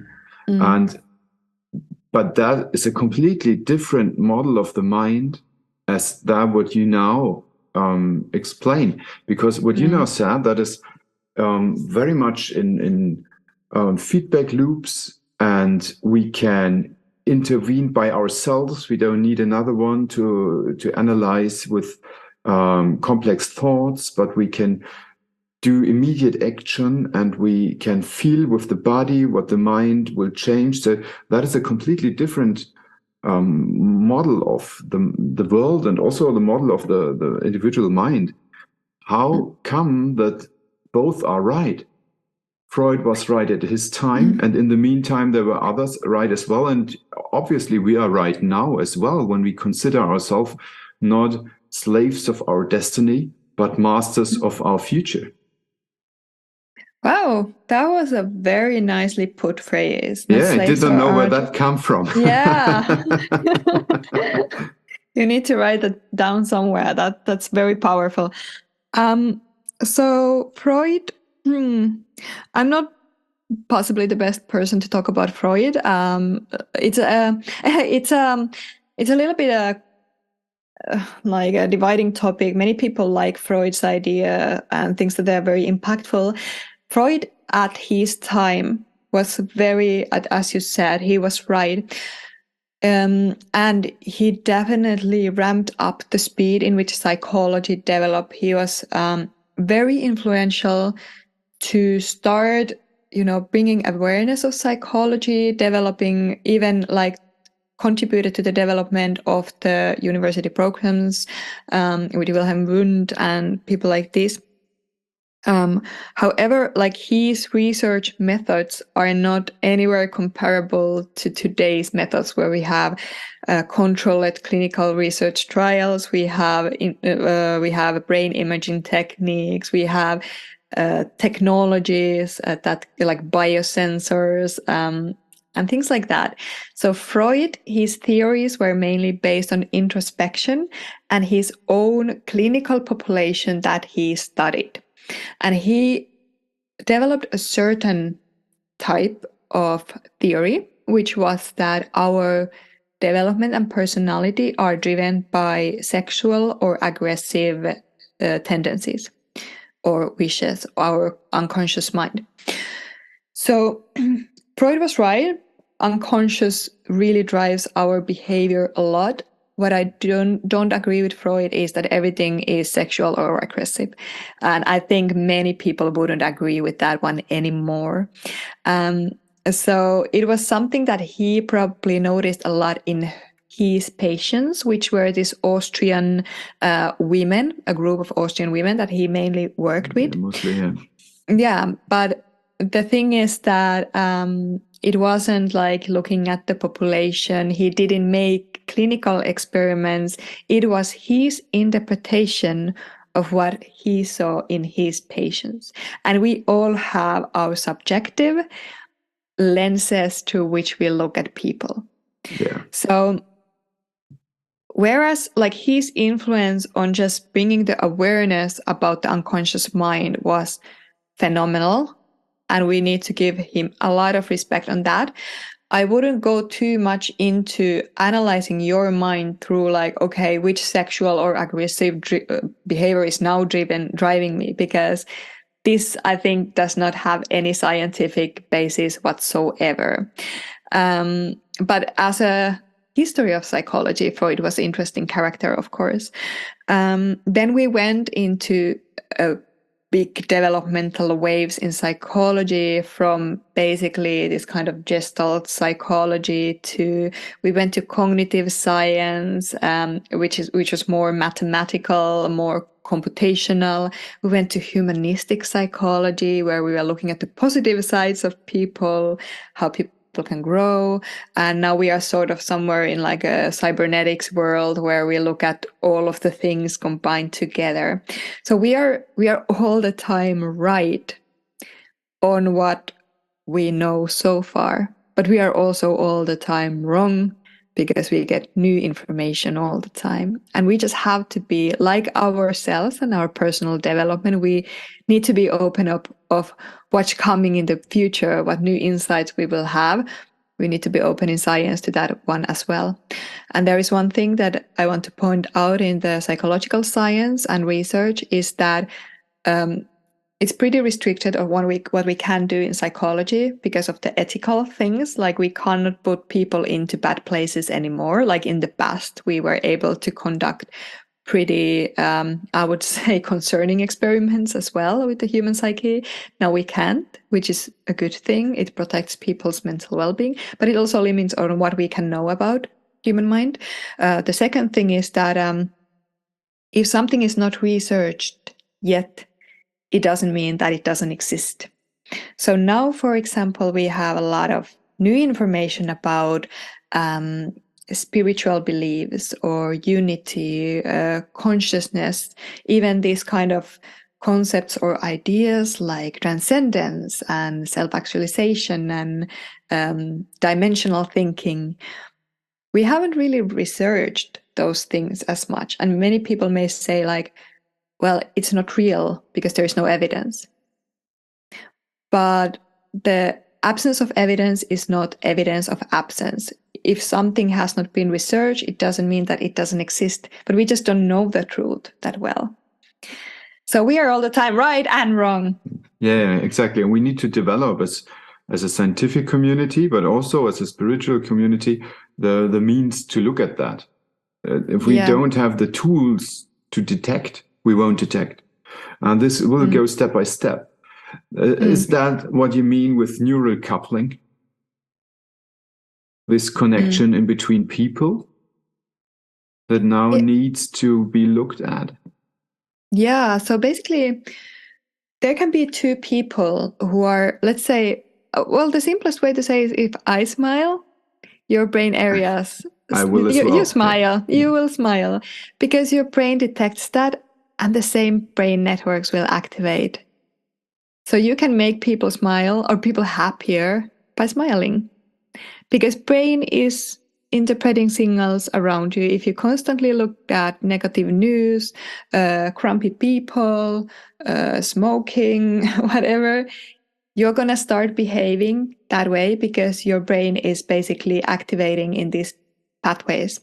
but that is a completely different model of the mind as that what you now explain, because what you now said, that is very much in feedback loops, and we can intervene by ourselves. We don't need another one to analyze with complex thoughts, but we can do immediate action, and we can feel with the body what the mind will change. So that is a completely different model of the world, and also the model of the individual mind. How come that both are right? Freud was right at his time, and in the meantime there were others right as well, and obviously we are right now as well, when we consider ourselves not slaves of our destiny but masters of our future. Wow, that was a very nicely put phrase. Yeah, I didn't know where that came from. Yeah. You need to write that down somewhere. That's very powerful. So Freud, I'm not possibly the best person to talk about Freud. It's a little bit like a dividing topic. Many people like Freud's idea and thinks that they're very impactful. Freud at his time was very, as you said, he was right. And he definitely ramped up the speed in which psychology developed. He was very influential to start, bringing awareness of psychology, developing, even like contributed to the development of the university programs with Wilhelm Wundt and people like this. However, like his research methods are not anywhere comparable to today's methods, where we have controlled clinical research trials, we have brain imaging techniques, we have technologies that like biosensors and things like that. So Freud, his theories were mainly based on introspection and his own clinical population that he studied. And he developed a certain type of theory, which was that our development and personality are driven by sexual or aggressive tendencies or wishes, our unconscious mind. So Freud was right. Unconscious really drives our behavior a lot. What I don't agree with Freud is that everything is sexual or aggressive. And I think many people wouldn't agree with that one anymore. So it was something that he probably noticed a lot in his patients, which were these Austrian women, a group of Austrian women that he mainly worked with. Mostly, yeah. Yeah, but the thing is that it wasn't like looking at the population. He didn't make clinical experiments. It was his interpretation of what he saw in his patients. And we all have our subjective lenses through which we look at people. Yeah. So whereas like his influence on just bringing the awareness about the unconscious mind was phenomenal, and we need to give him a lot of respect on that. I wouldn't go too much into analyzing your mind through like, okay, which sexual or aggressive behavior is now driving me, because this, I think, does not have any scientific basis whatsoever. But as a history of psychology, Freud was an interesting character, of course. Then we went into big developmental waves in psychology, from basically this kind of Gestalt psychology to we went to cognitive science, which was more mathematical, more computational. We went to humanistic psychology, where we were looking at the positive sides of people, how people can grow. And now we are sort of somewhere in like a cybernetics world where we look at all of the things combined together. So we are all the time right on what we know so far, but we are also all the time wrong, because we get new information all the time. And we just have to be like ourselves and our personal development. We need to be open up of what's coming in the future, what new insights we will have. We need to be open in science to that one as well. And there is one thing that I want to point out in the psychological science and research is that it's pretty restricted of what we can do in psychology because of the ethical things. Like we cannot put people into bad places anymore. Like in the past, we were able to conduct pretty, I would say, concerning experiments as well with the human psyche. Now we can't, which is a good thing. It protects people's mental well-being, but it also limits on what we can know about human mind. The second thing is that if something is not researched yet, it doesn't mean that it doesn't exist. So now, for example, we have a lot of new information about spiritual beliefs or unity, consciousness, even these kind of concepts or ideas like transcendence and self-actualization and dimensional thinking. We haven't really researched those things as much. And many people may say like, well, it's not real because there is no evidence. But the absence of evidence is not evidence of absence. If something has not been researched, it doesn't mean that it doesn't exist, but we just don't know the truth that well. So we are all the time right and wrong. Yeah, exactly. And we need to develop as a scientific community, but also as a spiritual community, the means to look at that. If we don't have the tools to detect, we won't detect. And this will go step by step. Is that what you mean with neural coupling? This connection in between people that now needs to be looked at? Yeah, so basically, there can be two people who are, let's say, well, the simplest way to say is if I smile, your brain areas, I will as well. You smile, you will smile, because your brain detects that and the same brain networks will activate. So you can make people smile or people happier by smiling, because brain is interpreting signals around you. If you constantly look at negative news, grumpy people, smoking, whatever, you're going to start behaving that way because your brain is basically activating in these pathways.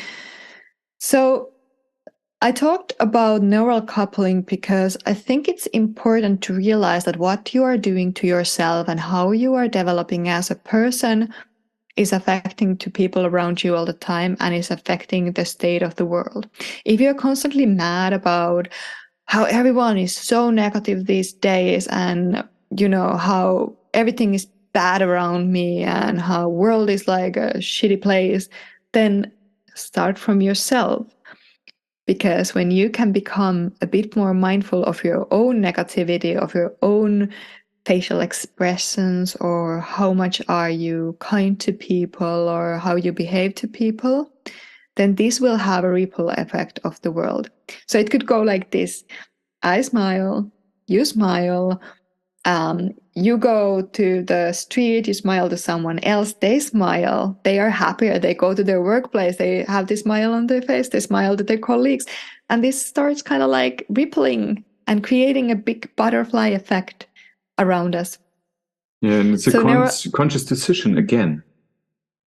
So I talked about neural coupling because I think it's important to realize that what you are doing to yourself and how you are developing as a person is affecting to people around you all the time and is affecting the state of the world. If you're constantly mad about how everyone is so negative these days and, you know, how everything is bad around me and how world is like a shitty place, then start from yourself. Because when you can become a bit more mindful of your own negativity, of your own facial expressions, or how much are you kind to people or how you behave to people, then this will have a ripple effect of the world. So it could go like this. I smile, you smile, you go to the street, you smile to someone else, they smile, they are happier, they go to their workplace, they have this smile on their face, they smile to their colleagues, and this starts kind of like rippling and creating a big butterfly effect around us. Yeah, and it's a conscious decision again.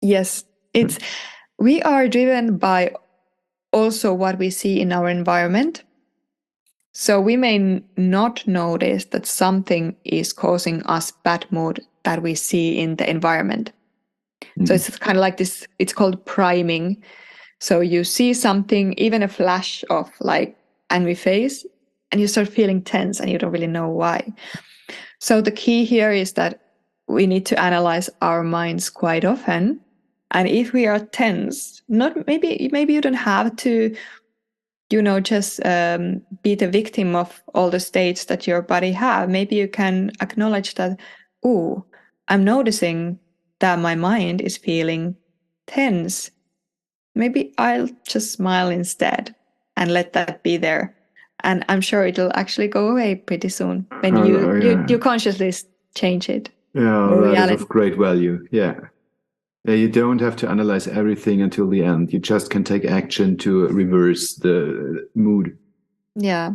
Yes, we are driven by also what we see in our environment. So we may not notice that something is causing us bad mood that we see in the environment. So it's kind of like this, it's called priming. So you see something, even a flash of like angry face, and you start feeling tense and you don't really know why. So the key here is that we need to analyze our minds quite often. And if we are tense, not maybe you don't have to, just be the victim of all the states that your body have. Maybe you can acknowledge that, oh, I'm noticing that my mind is feeling tense. Maybe I'll just smile instead and let that be there. And I'm sure it'll actually go away pretty soon when you consciously change it. Yeah, that is of great value. Yeah. You don't have to analyze everything until the end. You just can take action to reverse the mood. Yeah.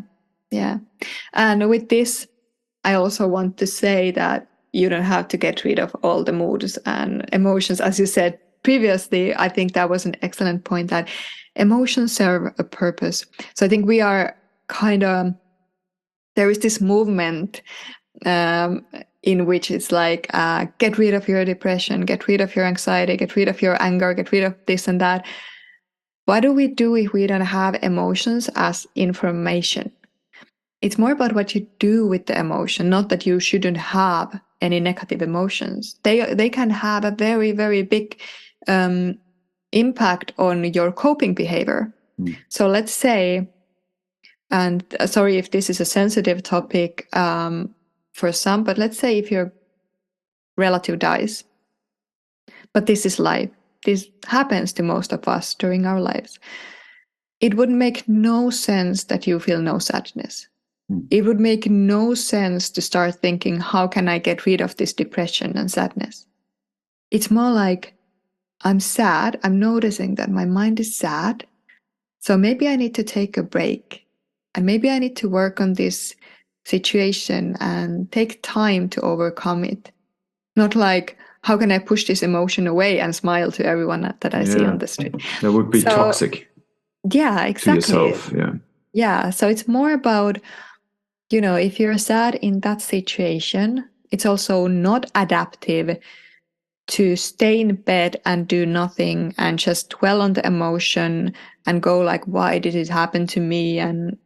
And with this, I also want to say that you don't have to get rid of all the moods and emotions. As you said previously, I think that was an excellent point, that emotions serve a purpose. So I think we are there is this movement in which it's like, get rid of your depression, get rid of your anxiety, get rid of your anger, get rid of this and that. What do we do if we don't have emotions as information? It's more about what you do with the emotion, not that you shouldn't have any negative emotions. They can have a very, very big impact on your coping behavior. So let's say, and sorry if this is a sensitive topic for some, but let's say if your relative dies, but this is life. This happens to most of us during our lives. It would make no sense that you feel no sadness. It would make no sense to start thinking, how can I get rid of this depression and sadness? It's more like, I'm sad. I'm noticing that my mind is sad. So maybe I need to take a break. And maybe I need to work on this situation and take time to overcome it. Not like, how can I push this emotion away and smile to everyone that I see on the street? That would be toxic. Yeah, exactly. To yourself, Yeah, so it's more about, if you're sad in that situation, it's also not adaptive to stay in bed and do nothing and just dwell on the emotion and go like, why did it happen to me? And,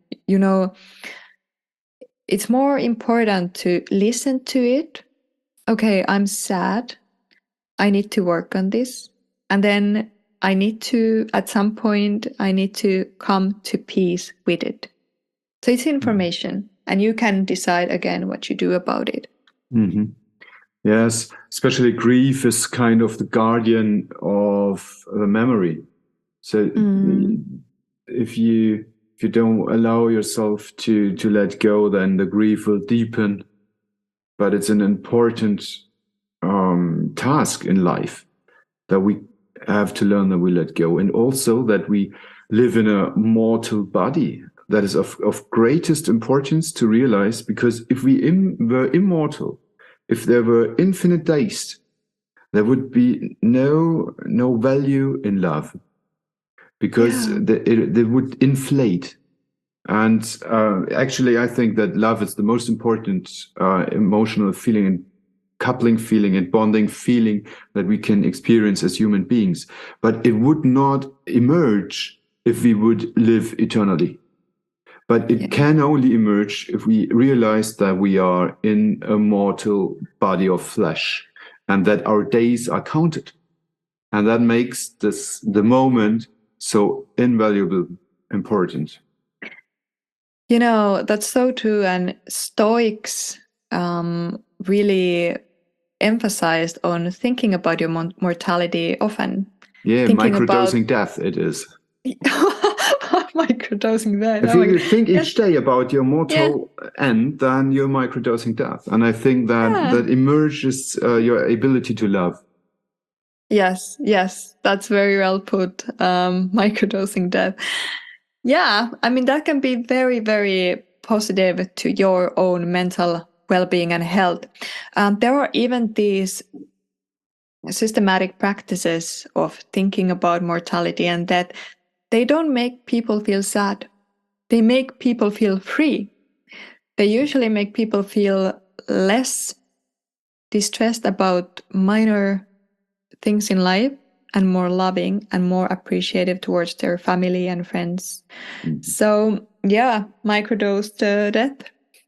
it's more important to listen to it. Okay, I'm sad. I need to work on this. And then I need to, at some point, I need to come to peace with it. So it's information, and you can decide again what you do about it. Mm-hmm. Yes, especially grief is kind of the guardian of the memory. So if you don't allow yourself to let go, then the grief will deepen. But it's an important task in life that we have to learn that we let go, and also that we live in a mortal body. That is of greatest importance to realize, because if we were immortal, if there were infinite days, there would be no value in love, because they would inflate. And actually, I think that love is the most important emotional feeling and coupling feeling and bonding feeling that we can experience as human beings. But it would not emerge if we would live eternally. But it can only emerge if we realize that we are in a mortal body of flesh and that our days are counted. And that makes the moment so invaluable, important. That's so true. And Stoics really emphasized on thinking about your mortality often. Yeah, microdosing death it is. Microdosing death. If you think each day about your mortal end, then you're microdosing death. And I think that emerges your ability to love. Yes, that's very well put. Microdosing death. Yeah, I mean, that can be very, very positive to your own mental well-being and health. There are even these systematic practices of thinking about mortality and death, they don't make people feel sad. They make people feel free. They usually make people feel less distressed about minor things in life and more loving and more appreciative towards their family and friends. So yeah, microdose death.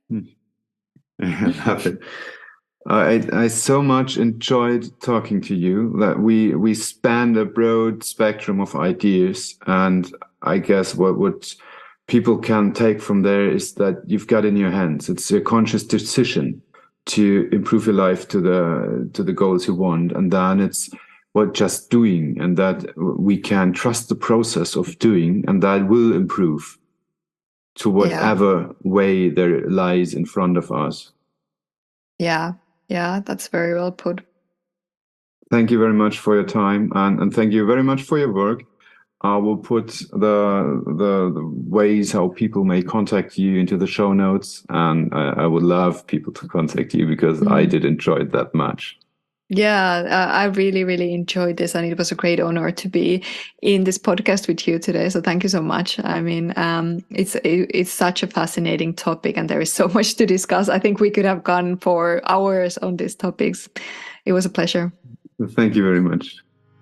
I love it. I so much enjoyed talking to you that we spanned a broad spectrum of ideas, and I guess what people can take from there is that you've got in your hands. It's a conscious decision to improve your life to the goals you want, and then it's just doing, and that we can trust the process of doing, and that will improve to whatever way there lies in front of us. Yeah, that's very well put. Thank you very much for your time, and thank you very much for your work. I will put the ways how people may contact you into the show notes, and I would love people to contact you because I did enjoy it that much. Yeah, I really, really enjoyed this, and it was a great honor to be in this podcast with you today. So thank you so much. I mean, it's such a fascinating topic, and there is so much to discuss. I think we could have gone for hours on these topics. It was a pleasure. Thank you very much.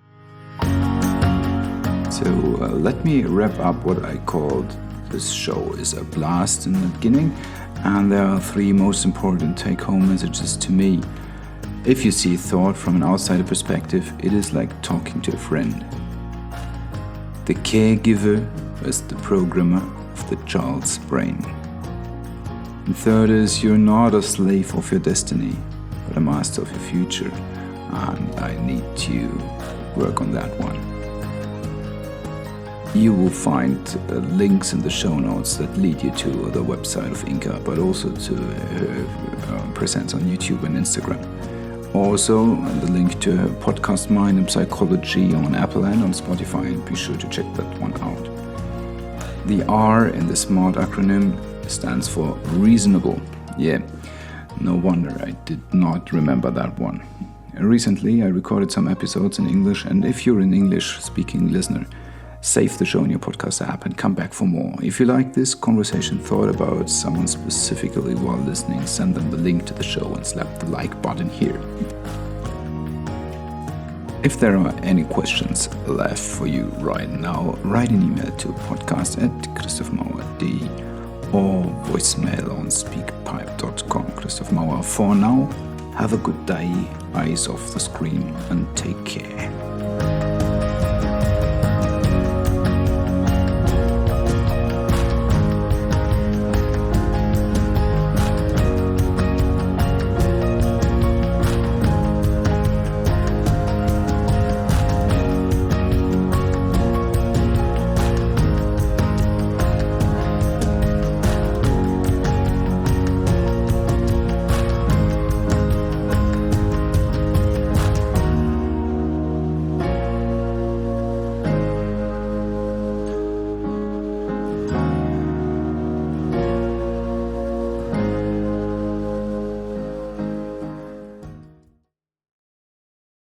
So let me wrap up what I called this show is a blast in the beginning, and there are 3 most important take-home messages to me. If you see thought from an outsider perspective, it is like talking to a friend. The caregiver is the programmer of the child's brain. And third is, you're not a slave of your destiny, but a master of your future. And I need to work on that one. You will find links in the show notes that lead you to the website of Inka, but also to her presence on YouTube and Instagram. Also, the link to her podcast Mind and Psychology on Apple and on Spotify, and be sure to check that one out. The R in the SMART acronym stands for reasonable. Yeah, no wonder I did not remember that one. Recently, I recorded some episodes in English, and if you're an English-speaking listener, save the show in your podcast app and come back for more. If you like this conversation thought about someone specifically while listening, send them the link to the show and slap the like button here. If there are any questions left for you right now, write an email to podcast@christophmauer.de or voicemail on speakpipe.com. Christoph Mauer. For now, have a good day, eyes off the screen, and take care.